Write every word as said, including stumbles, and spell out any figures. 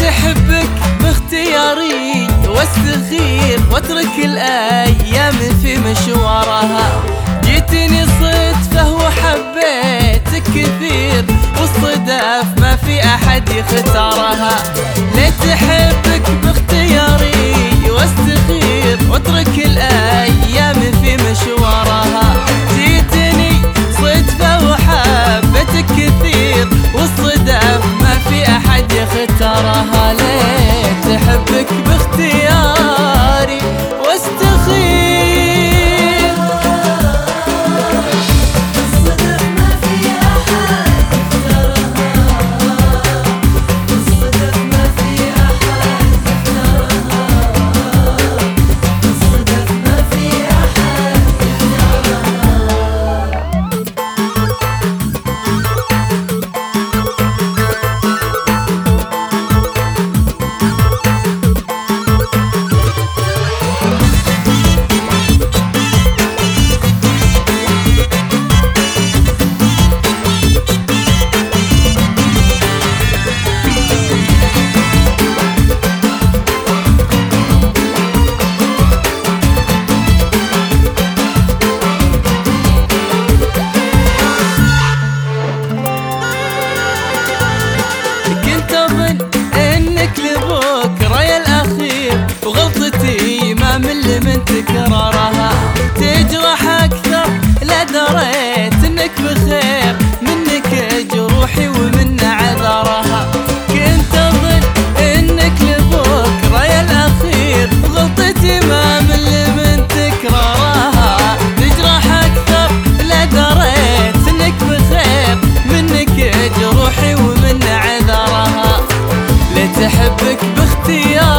تحبك باختياري واستخير واترك الايام في مشوارها. جيتني صدفة وحبيتك كثير والصدف ما في احد يختارها. ليه تحبك باختياري واستخير واترك الايام في مشوارها. جيتني صدفة وحبيتك كثير والصدف ما في احد يختارها. ليه تحبك باختياري واستخير الصدف ما في أحد يختارها. الصدف ما في أحد يختارها. الصدف ما في أحد وغلطتي ما مل من تكرارها. تجرح اكثر لا دريت انك بخير، منك جروحي ومن عذرها. كنت اظن انك لبكره يا الاخير، وغلطتي ما مل من تكرارها. تجرح اكثر لا دريت انك بخير، منك جروحي ومن عذرها. لتحبك باختيار